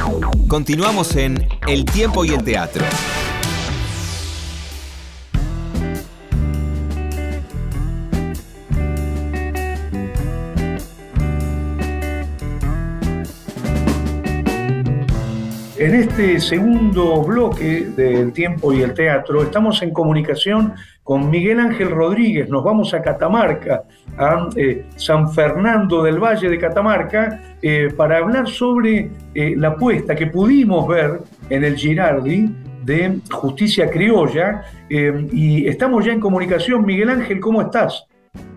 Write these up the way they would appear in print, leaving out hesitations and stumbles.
Continuamos en El tiempo y el teatro. En este segundo bloque del tiempo y el teatro estamos en comunicación con Miguel Ángel Rodríguez. Nos vamos a Catamarca, a San Fernando del Valle de Catamarca, para hablar sobre la puesta que pudimos ver en el Girardi de Justicia Criolla. Y estamos ya en comunicación. Miguel Ángel, ¿cómo estás?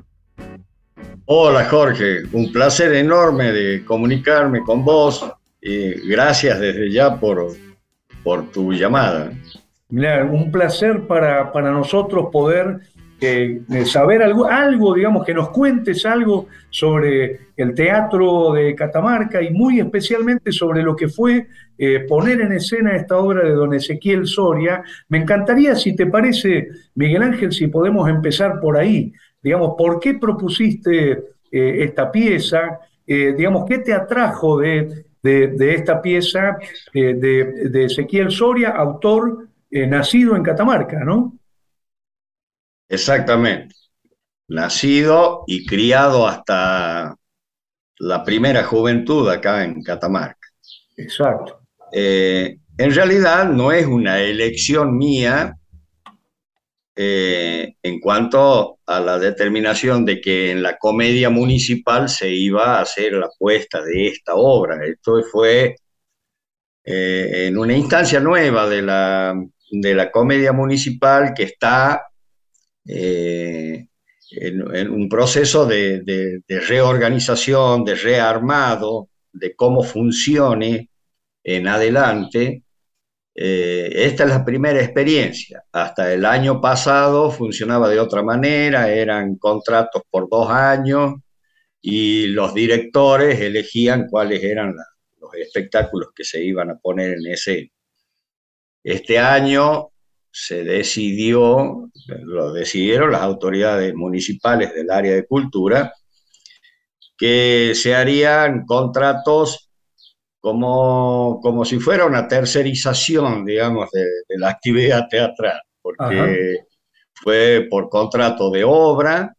Hola Jorge, un placer enorme de comunicarme con vos. Gracias desde ya por tu llamada. Mirá, un placer para nosotros poder saber algo, digamos, que nos cuentes algo sobre el teatro de Catamarca y muy especialmente sobre lo que fue poner en escena esta obra de don Ezequiel Soria. Me encantaría, si te parece, Miguel Ángel, si podemos empezar por ahí. Digamos, ¿por qué propusiste esta pieza? Digamos, ¿qué te atrajo de esta pieza de Ezequiel Soria, autor nacido en Catamarca, ¿no? Exactamente. Nacido y criado hasta la primera juventud acá en Catamarca. Exacto. En realidad no es una elección mía en cuanto a la determinación de que en la comedia municipal se iba a hacer la puesta de esta obra. Esto fue en una instancia nueva de la comedia municipal que está en un proceso de reorganización, de rearmado, de cómo funcione en adelante. Esta es la primera experiencia. Hasta el año pasado funcionaba de otra manera, eran contratos por 2 años y los directores elegían cuáles eran los espectáculos que se iban a poner en escena. Este año lo decidieron las autoridades municipales del área de cultura, que se harían contratos como si fuera una tercerización, digamos, de la actividad teatral, Ajá. porque fue por contrato de obra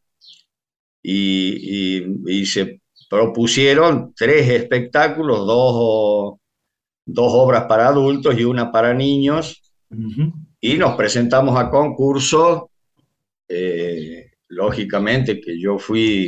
y se propusieron 3 espectáculos, dos obras para adultos y una para niños, Uh-huh. y nos presentamos a concurso. Lógicamente que yo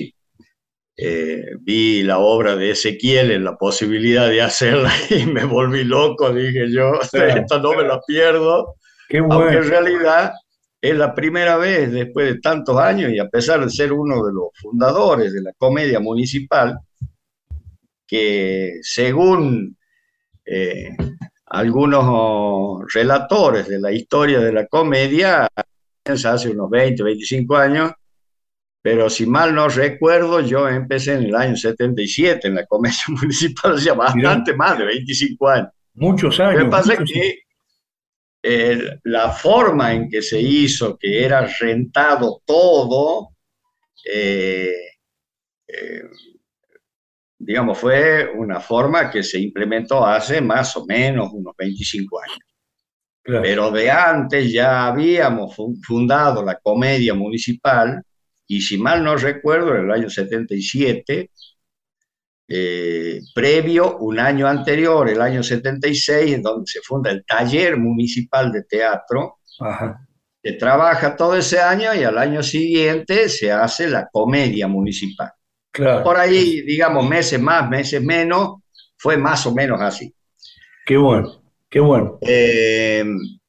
vi la obra de Ezequiel en la posibilidad de hacerla y me volví loco, dije yo, Claro, esta no me la pierdo, qué aunque bueno. en realidad es la primera vez después de tantos años y a pesar de ser uno de los fundadores de la comedia municipal, que según eh, algunos relatores de la historia de la comedia, hace unos 20, 25 años, pero si mal no recuerdo, yo empecé en el año 77 en la comedia municipal, o sea, Mirá, bastante más de 25 años. muchos Lo que años, pasa es muchos años. que la forma en que se hizo, que era rentado todo, eh, eh, digamos, fue una forma que se implementó hace más o menos unos 25 años. Claro. Pero de antes ya habíamos fundado la comedia municipal y si mal no recuerdo, en el año 77, previo, un año anterior, el año 76, en donde se funda el Taller Municipal de Teatro, Ajá. se trabaja todo ese año y al año siguiente se hace la comedia municipal. Por Claro. ahí, digamos, meses más, meses menos, fue más o menos así. Qué bueno, qué bueno. Eh,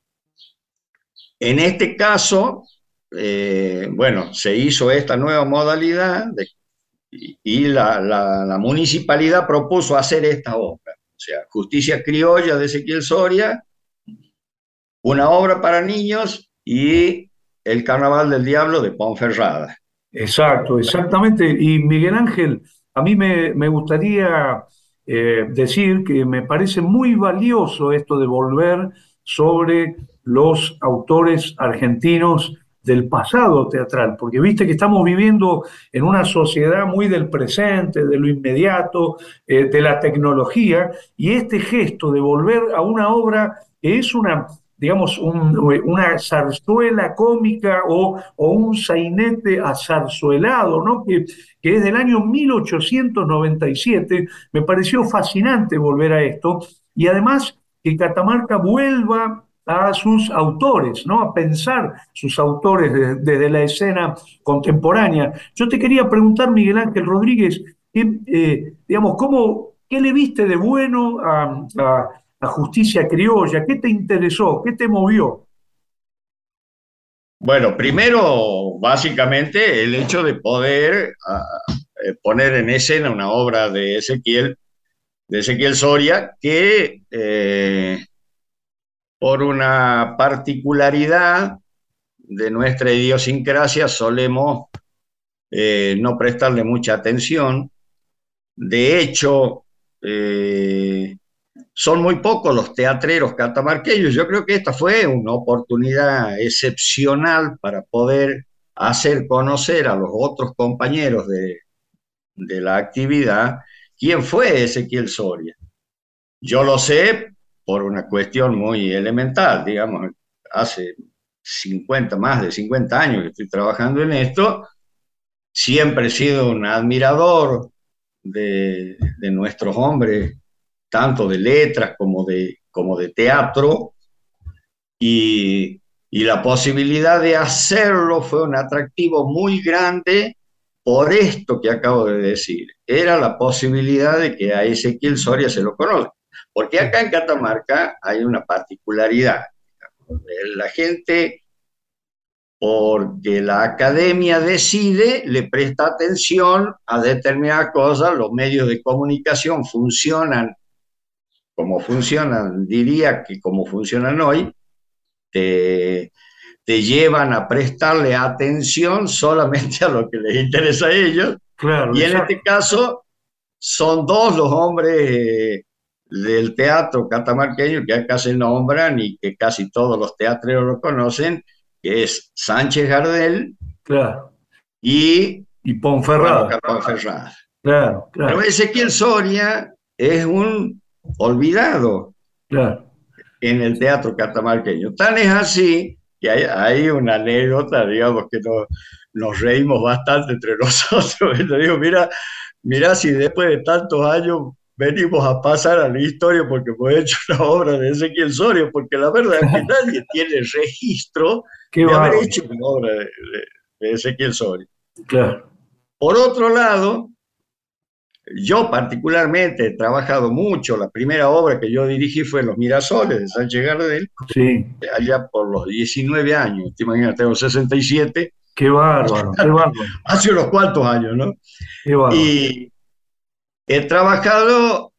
En este caso, bueno, se hizo esta nueva modalidad y la municipalidad propuso hacer esta obra. O sea, Justicia Criolla de Ezequiel Soria, una obra para niños y El Carnaval del Diablo de Ponferrada. Exacto, exactamente. Y Miguel Ángel, a mí me gustaría decir que me parece muy valioso esto de volver sobre los autores argentinos del pasado teatral, porque viste que estamos viviendo en una sociedad muy del presente, de lo inmediato, de la tecnología, y este gesto de volver a una obra que es una, digamos, una zarzuela cómica o un sainete azarzuelado, ¿no? Que es del año 1897, me pareció fascinante volver a esto, y además que Catamarca vuelva a sus autores, ¿no? A pensar sus autores desde la escena contemporánea. Yo te quería preguntar, Miguel Ángel Rodríguez, digamos, ¿qué le viste de bueno a Justicia Criolla? ¿Qué te interesó? ¿Qué te movió? Bueno, primero, básicamente, el hecho de poder poner en escena una obra de Ezequiel Soria, que por una particularidad de nuestra idiosincrasia solemos no prestarle mucha atención. De hecho, son muy pocos los teatreros catamarqueños. Yo creo que esta fue una oportunidad excepcional para poder hacer conocer a los otros compañeros de la actividad quién fue Ezequiel Soria. Yo lo sé por una cuestión muy elemental, digamos, hace más de 50 años que estoy trabajando en esto, siempre he sido un admirador de nuestros hombres, tanto de letras como de teatro, y la posibilidad de hacerlo fue un atractivo muy grande por esto que acabo de decir. Era la posibilidad de que a Ezequiel Soria se lo conozca. Porque acá en Catamarca hay una particularidad. La gente, porque la academia decide, le presta atención a determinadas cosas, los medios de comunicación funcionan como funcionan, diría que como funcionan hoy, te, te llevan a prestarle atención solamente a lo que les interesa a ellos, Claro, y en este exacto. caso son dos los hombres del teatro catamarqueño que acá se nombran y que casi todos los teatreros lo conocen, que es Sánchez Gardel Claro. y Y Juan Ponferrada. Oscar Ponferrada. Claro, Pero claro, Ezequiel Soria es un olvidado claro. en el teatro catamarqueño. Tan es así que hay una anécdota, digamos, que nos reímos bastante entre nosotros. Y le digo, mira si después de tantos años venimos a pasar a la historia porque hemos hecho una obra de Ezequiel Soria, porque la verdad es que nadie tiene registro Qué de haber bárbaro. hecho una obra de Ezequiel Soria. Claro. Por otro lado, yo particularmente he trabajado mucho, la primera obra que yo dirigí fue Los Mirasoles de Sánchez Gardel, Sí. allá por los 19 años, te imaginas, tengo 67, Qué bárbaro. Qué bárbaro. hace unos cuantos años, ¿no? Qué bárbaro. Y he trabajado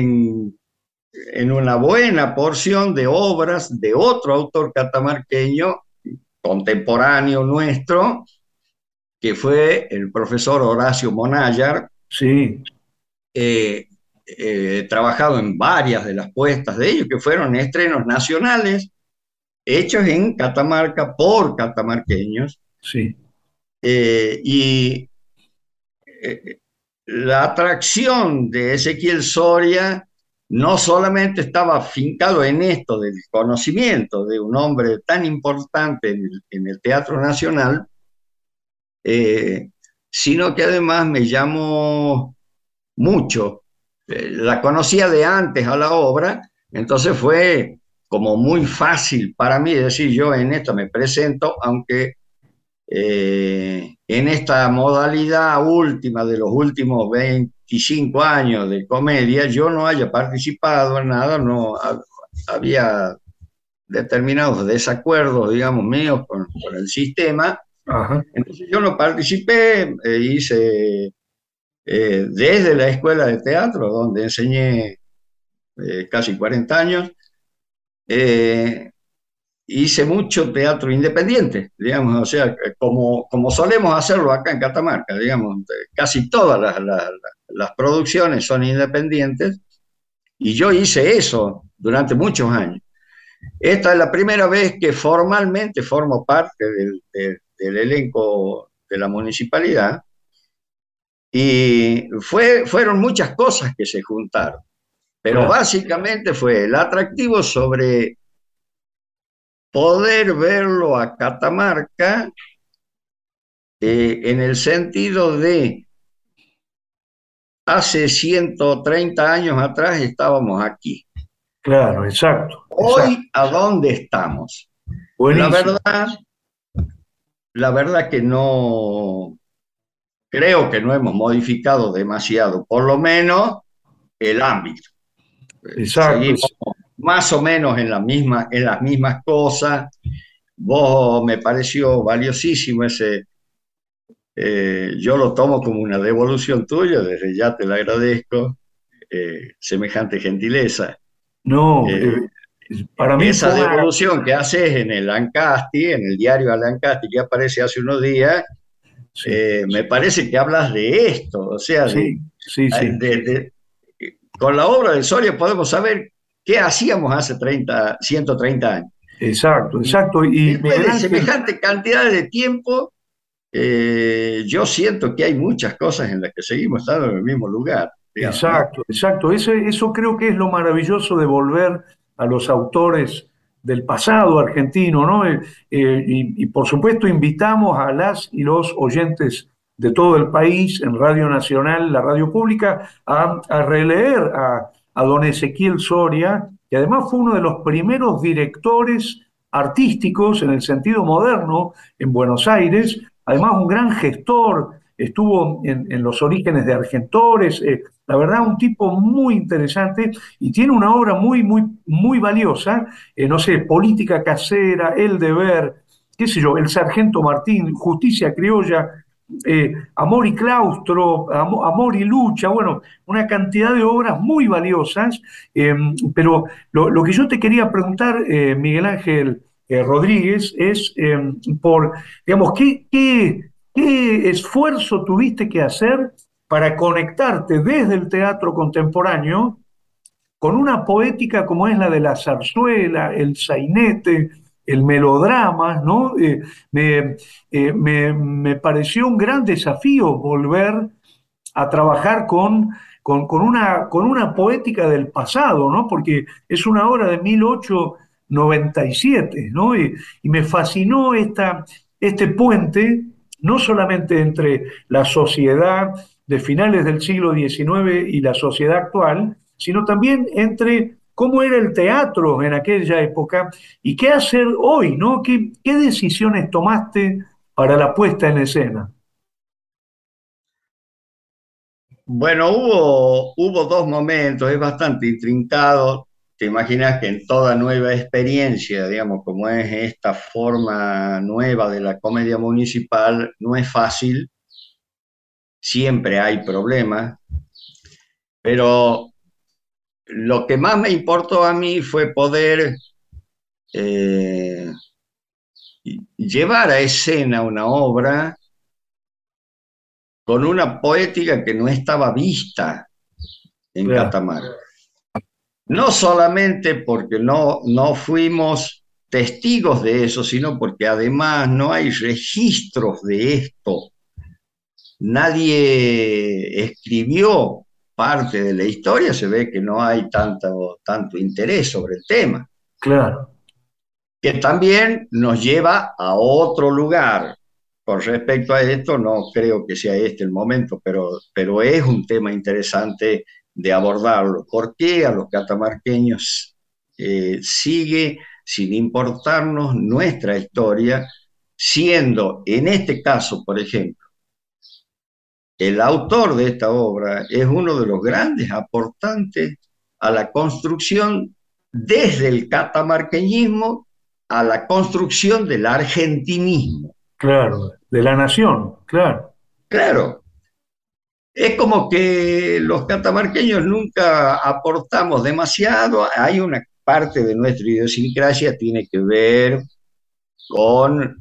en una buena porción de obras de otro autor catamarqueño, contemporáneo nuestro, que fue el profesor Horacio Monallar. Sí. He trabajado en varias de las puestas de ellos, que fueron estrenos nacionales, hechos en Catamarca por catamarqueños, Sí. y la atracción de Ezequiel Soria no solamente estaba afincado en esto del conocimiento de un hombre tan importante en el Teatro Nacional, eh, sino que además me llamó mucho. La conocía de antes a la obra, entonces fue como muy fácil para mí decir yo en esto me presento, aunque en esta modalidad última de los últimos 25 años de comedia yo no haya participado en nada, no había determinados desacuerdos, digamos, míos con el sistema, Ajá. entonces yo no participé, hice desde la escuela de teatro, donde enseñé casi 40 años, eh, hice mucho teatro independiente, digamos, o sea, como solemos hacerlo acá en Catamarca, digamos, casi todas las producciones son independientes, y yo hice eso durante muchos años. Esta es la primera vez que formalmente formo parte del elenco de la municipalidad y fueron muchas cosas que se juntaron, pero Claro, básicamente fue el atractivo sobre poder verlo a Catamarca en el sentido de hace 130 años atrás estábamos aquí. claro, exacto, exacto. Hoy, ¿a dónde estamos? La Buenísimo. verdad, la verdad que no, creo que no hemos modificado demasiado, por lo menos el ámbito. Exacto. Seguimos más o menos en las mismas cosas. Vos me pareció valiosísimo ese, yo lo tomo como una devolución tuya, desde ya te la agradezco, semejante gentileza. No, Eh, para mí esa fue una... devolución que haces en el Ancasti, en el diario Alancasti, que aparece hace unos días, Sí, me parece que hablas de esto, o sea, sí, sí, sí. de, con la obra de Soria podemos saber qué hacíamos hace 130 años. Exacto, Y exacto. Y después Miguel de Ángel, semejante cantidad de tiempo, yo siento que hay muchas cosas en las que seguimos estando en el mismo lugar, digamos, ¿no? exacto, exacto. Eso creo que es lo maravilloso de volver a los autores del pasado argentino, ¿no? Y por supuesto invitamos a las y los oyentes de todo el país en Radio Nacional, la radio pública, a releer a don Ezequiel Soria, que además fue uno de los primeros directores artísticos en el sentido moderno en Buenos Aires, además un gran gestor, estuvo en los orígenes de Argentores, la verdad, un tipo muy interesante y tiene una obra muy, muy, muy valiosa. No sé, Política Casera, El Deber, qué sé yo, El Sargento Martín, Justicia Criolla, Amor y Claustro, Amor y Lucha, bueno, una cantidad de obras muy valiosas. Pero lo que yo te quería preguntar, Miguel Ángel Rodríguez, es digamos, ¿qué esfuerzo tuviste que hacer para conectarte desde el teatro contemporáneo con una poética como es la de la zarzuela, el sainete, el melodrama, ¿no? Me pareció un gran desafío volver a trabajar con una poética del pasado, ¿no? Porque es una obra de 1897, ¿no? Y me fascinó este puente, no solamente entre la sociedad de finales del siglo XIX y la sociedad actual, sino también entre cómo era el teatro en aquella época y qué hacer hoy, ¿no? ¿Qué decisiones tomaste para la puesta en escena? Bueno, hubo dos momentos, es bastante intrincado. Te imaginas que en toda nueva experiencia, digamos, como es esta forma nueva de la comedia municipal, no es fácil, siempre hay problemas, pero lo que más me importó a mí fue poder eh, llevar a escena una obra con una poética que no estaba vista en Claro, Catamarca. No solamente porque no fuimos testigos de eso, sino porque además no hay registros de esto. Nadie escribió parte de la historia, se ve que no hay tanto interés sobre el tema, claro. que también nos lleva a otro lugar. Con respecto a esto, no creo que sea este el momento, pero es un tema interesante de abordarlo. ¿Por qué a los catamarqueños sigue sin importarnos nuestra historia, siendo en este caso, por ejemplo, el autor de esta obra es uno de los grandes aportantes a la construcción desde el catamarqueñismo a la construcción del argentinismo? Claro, de la nación, claro. Claro, es como que los catamarqueños nunca aportamos demasiado. Hay una parte de nuestra idiosincrasia tiene que ver con,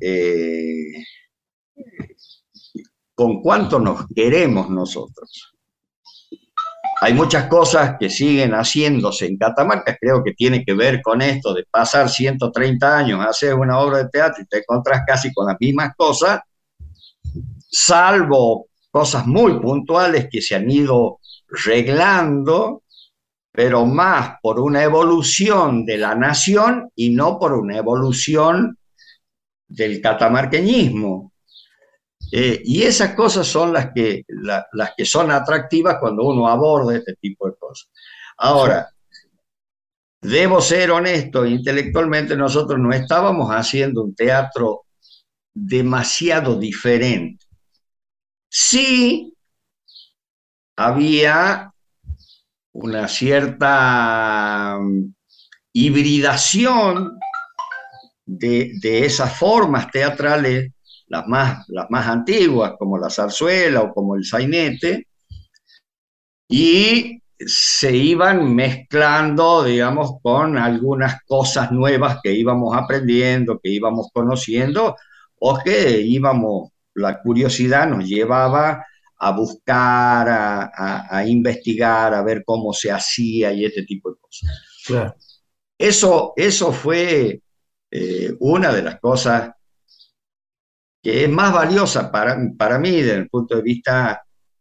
con cuánto nos queremos nosotros. hay muchas cosas que siguen haciéndose en Catamarca, creo que tiene que ver con esto de pasar 130 años, hacer una obra de teatro y te encontrás casi con las mismas cosas, salvo cosas muy puntuales que se han ido reglando, pero más por una evolución de la nación y no por una evolución del catamarqueñismo. Y esas cosas son las que son atractivas cuando uno aborda este tipo de cosas. Ahora, debo ser honesto, intelectualmente nosotros no estábamos haciendo un teatro demasiado diferente. Sí había una cierta hibridación de esas formas teatrales, las más antiguas, como la zarzuela o como el sainete, y se iban mezclando, digamos, con algunas cosas nuevas que íbamos aprendiendo, que íbamos conociendo, o que la curiosidad nos llevaba a buscar, a investigar, a ver cómo se hacía y este tipo de cosas. Claro. Eso fue una de las cosas que es más valiosa para mí desde el punto de vista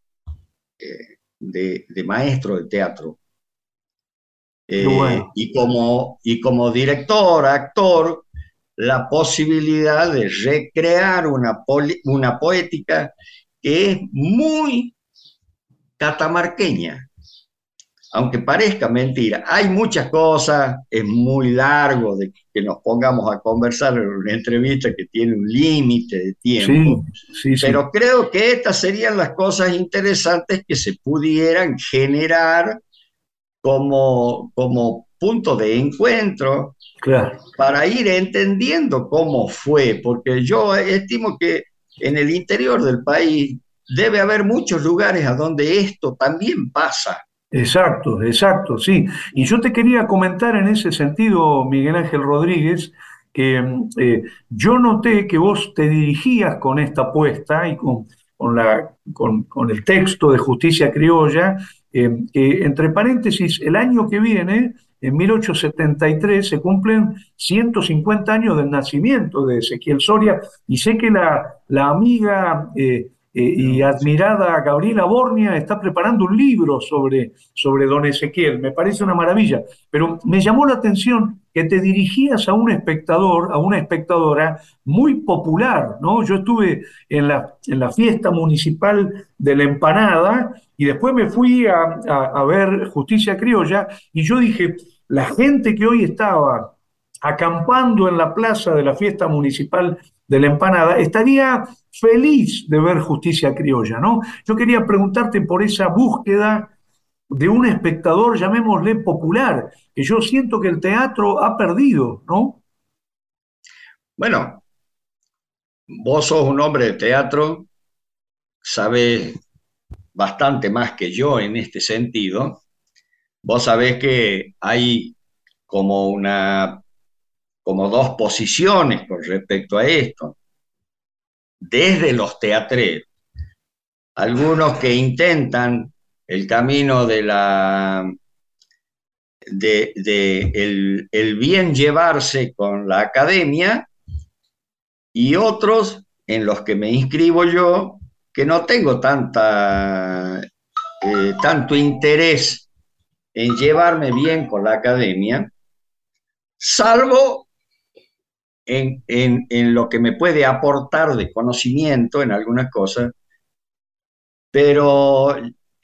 de maestro de teatro. Bueno. Y como director, actor, la posibilidad de recrear una poética que es muy catamarqueña, aunque parezca mentira. Hay muchas cosas, es muy largo de que nos pongamos a conversar en una entrevista que tiene un límite de tiempo, Sí. pero creo que estas serían las cosas interesantes que se pudieran generar como punto de encuentro, Claro. para ir entendiendo cómo fue, porque yo estimo que en el interior del país debe haber muchos lugares a donde esto también pasa. Exacto, sí. Y yo te quería comentar en ese sentido, Miguel Ángel Rodríguez, que yo noté que vos te dirigías con esta apuesta y con el texto de Justicia Criolla, que entre paréntesis, el año que viene, en 1873, se cumplen 150 años del nacimiento de Ezequiel Soria, y sé que la amiga y admirada Gabriela Bornia está preparando un libro sobre don Ezequiel. Me parece una maravilla, pero me llamó la atención que te dirigías a un espectador, a una espectadora muy popular, ¿no? Yo estuve en la fiesta municipal de la empanada y después me fui a ver Justicia Criolla y yo dije, la gente que hoy estaba acampando en la plaza de la fiesta municipal de la empanada, estaría feliz de ver Justicia Criolla, ¿no? Yo quería preguntarte por esa búsqueda de un espectador, llamémosle popular, que yo siento que el teatro ha perdido, ¿no? Bueno, vos sos un hombre de teatro, sabés bastante más que yo en este sentido. Vos sabés que hay como como dos posiciones con respecto a esto. Desde los teatreros, algunos que intentan el camino de el bien llevarse con la academia, y otros en los que me inscribo yo, que no tengo tanto interés en llevarme bien con la academia, salvo en lo que me puede aportar de conocimiento en algunas cosas, pero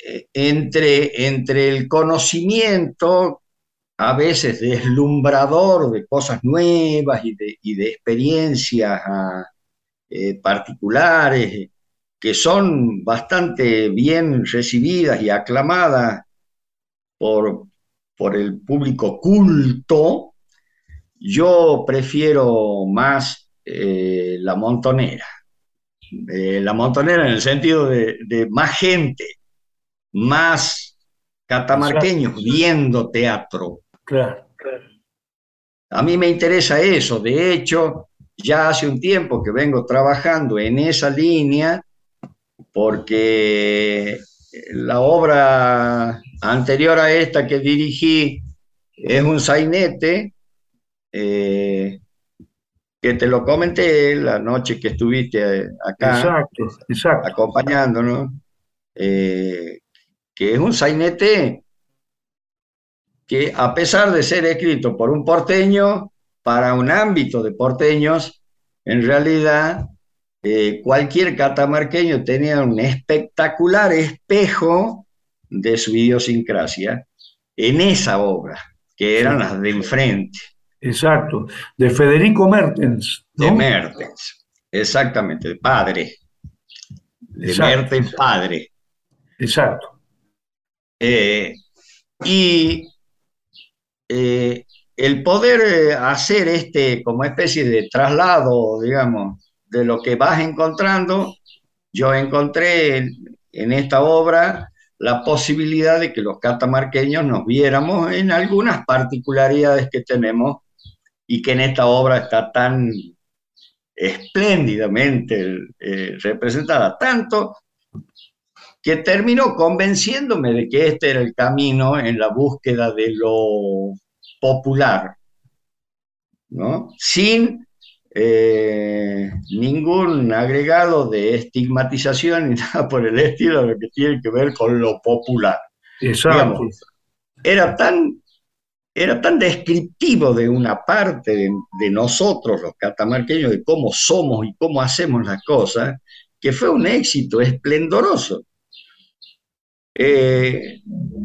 entre el conocimiento, a veces deslumbrador de cosas nuevas y de experiencias particulares, que son bastante bien recibidas y aclamadas por, por el público culto, yo prefiero más la montonera. La montonera en el sentido de más gente, más catamarqueños Exacto. viendo teatro. Claro. A mí me interesa eso. De hecho, ya hace un tiempo que vengo trabajando en esa línea, porque la obra anterior a esta que dirigí, es un sainete, eh, que te lo comenté la noche que estuviste acá Exacto, exacto. acompañándonos, que es un sainete que, a pesar de ser escrito por un porteño, para un ámbito de porteños, en realidad cualquier catamarqueño tenía un espectacular espejo de su idiosincrasia en esa obra, que eran Sí, las de enfrente, exacto. De Federico Mertens, de ¿no? Mertens, exactamente, de padre, de Exacto, Mertens padre. exacto. Eh, y el poder hacer este como especie de traslado, digamos, de lo que vas encontrando, yo encontré en esta obra la posibilidad de que los catamarqueños nos viéramos en algunas particularidades que tenemos y que en esta obra está tan espléndidamente representada, tanto que terminó convenciéndome de que este era el camino en la búsqueda de lo popular, ¿no? Sin ningún agregado de estigmatización ni nada por el estilo, lo que tiene que ver con lo popular. Exacto. Digamos, era tan, era tan descriptivo de una parte de nosotros, los catamarqueños, de cómo somos y cómo hacemos las cosas, que fue un éxito esplendoroso. Eh,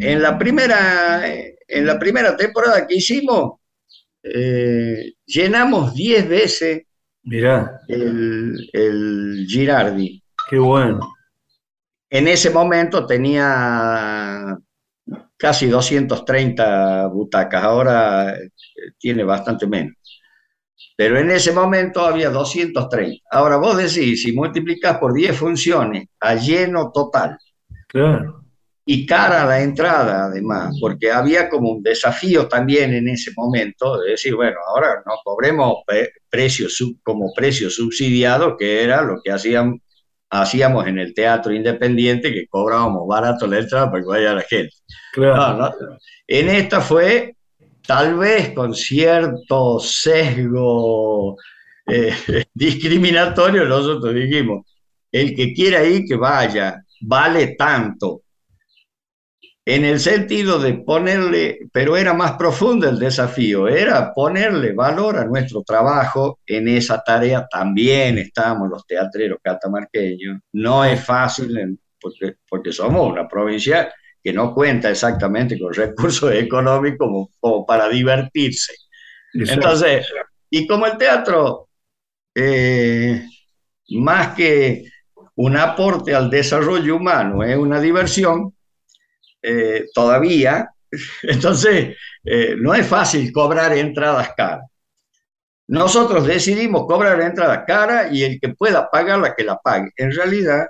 en la primera temporada que hicimos, llenamos 10 veces Mirá, el Girardi. qué bueno. En ese momento tenía casi 230 butacas, ahora tiene bastante menos. Pero en ese momento había 230. Ahora vos decís, si multiplicás por 10 funciones a lleno total, Claro. y cara a la entrada, además, porque había como un desafío también en ese momento de decir, bueno, ahora no cobremos como precio subsidiado, que era lo que hacíamos en el teatro independiente, que cobrábamos barato la entrada para que vaya la gente. No, Claro. no. En esta fue tal vez con cierto sesgo discriminatorio, nosotros dijimos, el que quiera ir, que vaya, vale tanto en el sentido de ponerle, pero era más profundo el desafío, era ponerle valor a nuestro trabajo en esa tarea. También estamos los teatreros catamarqueños, no es fácil porque somos una provincia que no cuenta exactamente con recursos económicos como para divertirse. Exacto. Entonces, y como el teatro, eh, más que un aporte al desarrollo humano, es una diversión, todavía. Entonces, no es fácil cobrar entradas caras. Nosotros decidimos cobrar entradas caras y el que pueda pagarla, que la pague. En realidad,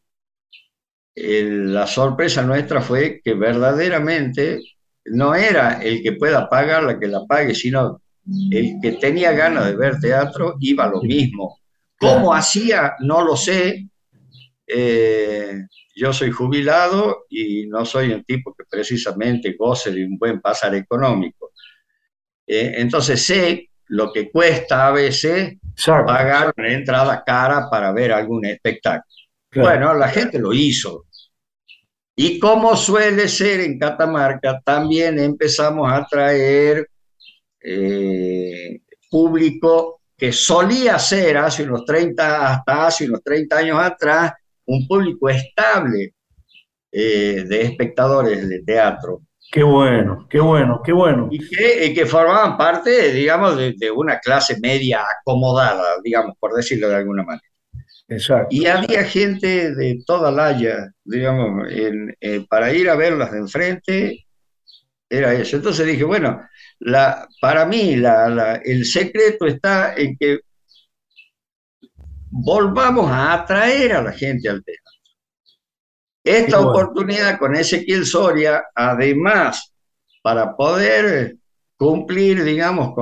la sorpresa nuestra fue que verdaderamente no era el que pueda pagarla, que la pague, sino el que tenía ganas de ver teatro iba a lo mismo. ¿Cómo Claro. hacía? No lo sé. Eh, yo soy jubilado y no soy un tipo que precisamente goce de un buen pasar económico. Entonces sé lo que cuesta a veces Exacto. pagar una entrada cara para ver algún espectáculo. Claro. Bueno, la gente lo hizo. Y como suele ser en Catamarca, también empezamos a traer público que solía ser hasta hace unos 30 años atrás, un público estable de espectadores de teatro Qué bueno, qué bueno, qué bueno. y que formaban parte, digamos, de una clase media acomodada, digamos, por decirlo de alguna manera. Y Exacto. había gente de toda la haya, digamos, para ir a verlas de enfrente, era eso. Entonces dije, bueno, para mí el secreto está en que volvamos a atraer a la gente al teatro. Qué Esta bueno. oportunidad con Ezequiel Soria, además, para poder cumplir, digamos,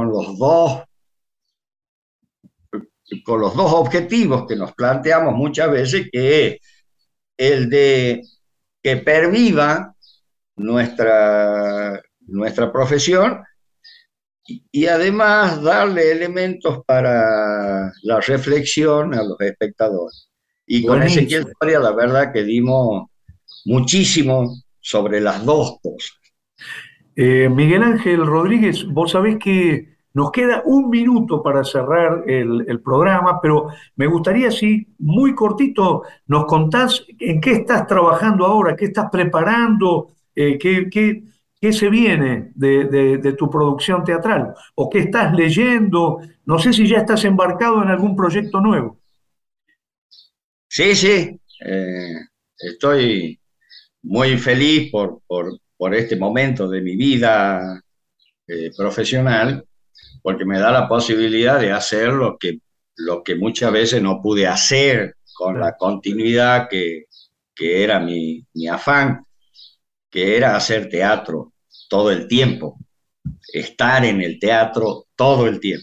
con los dos objetivos que nos planteamos muchas veces, que es el de que perviva nuestra profesión y además darle elementos para la reflexión a los espectadores. Y con Ezequiel Buenísimo. Soria, la verdad que dimos muchísimo sobre las dos cosas. Miguel Ángel Rodríguez, vos sabés que nos queda un minuto para cerrar el programa, pero me gustaría, si muy cortito, nos contás en qué estás trabajando ahora, qué estás preparando, qué se viene de tu producción teatral, o qué estás leyendo. No sé si ya estás embarcado en algún proyecto nuevo. Sí, sí, estoy muy feliz por este momento de mi vida profesional, porque me da la posibilidad de hacer lo que muchas veces no pude hacer con la continuidad que era mi afán, que era hacer teatro todo el tiempo, estar en el teatro todo el tiempo.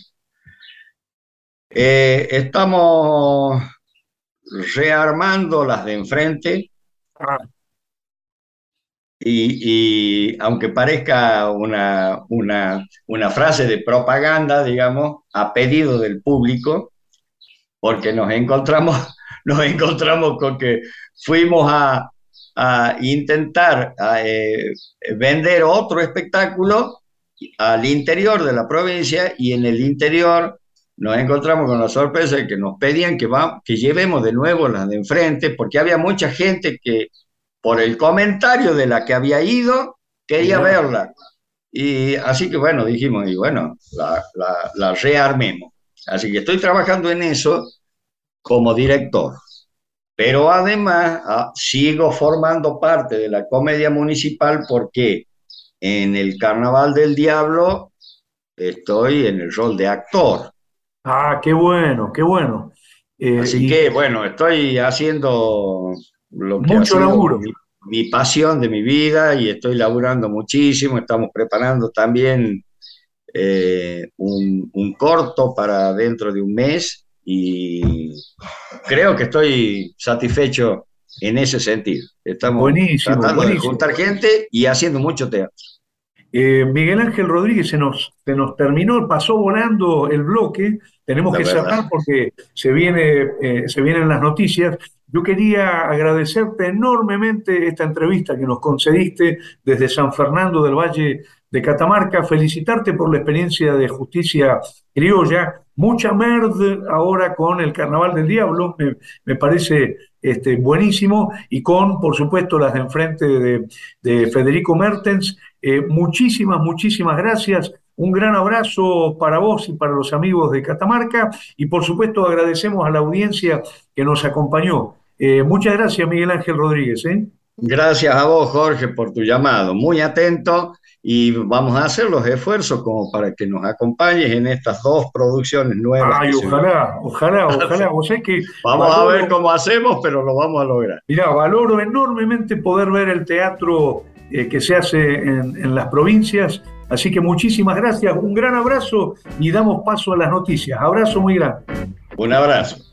Estamos rearmando las de enfrente. Y aunque parezca una frase de propaganda, digamos, a pedido del público, porque nos encontramos con que fuimos a intentar vender otro espectáculo al interior de la provincia, y en el interior nos encontramos con la sorpresa de que nos pedían que llevemos de nuevo las de enfrente, porque había mucha gente que por el comentario de la que había ido quería Mirá. verla. Y así que bueno, dijimos, y bueno, la rearmemos. Así que estoy trabajando en eso como director. Pero además sigo formando parte de la comedia municipal, porque en el Carnaval del Diablo estoy en el rol de actor. Ah, qué bueno, qué bueno. Así Y que bueno, estoy haciendo lo que ha mucho sido laburo. mi pasión de mi vida, y estoy laburando muchísimo. Estamos preparando también un corto para dentro de un mes, y creo que estoy satisfecho en ese sentido. Estamos Buenísimo, tratando de buenísimo. juntar gente y haciendo mucho teatro. Miguel Ángel Rodríguez, se nos terminó, pasó volando el bloque, tenemos La que verdad. cerrar porque se vienen las noticias. Yo quería agradecerte enormemente esta entrevista que nos concediste desde San Fernando del Valle de Catamarca, felicitarte por la experiencia de Justicia Criolla, mucha merd ahora con el Carnaval del Diablo, me parece buenísimo, y con, por supuesto, las de enfrente de Federico Mertens. Muchísimas, muchísimas gracias. Un gran abrazo para vos y para los amigos de Catamarca, y por supuesto agradecemos a la audiencia que nos acompañó. Muchas gracias, Miguel Ángel Rodríguez. Gracias a vos, Jorge, por tu llamado. Muy atento, y vamos a hacer los esfuerzos como para que nos acompañes en estas dos producciones nuevas Ay, que se vienen. ojalá, ojalá, ojalá. Vos sabés que Vamos a ver valoro, cómo hacemos, pero lo vamos a lograr. mirá, valoro enormemente poder ver el teatro que se hace en las provincias. Así que muchísimas gracias, un gran abrazo y damos paso a las noticias. Abrazo muy grande. Un abrazo.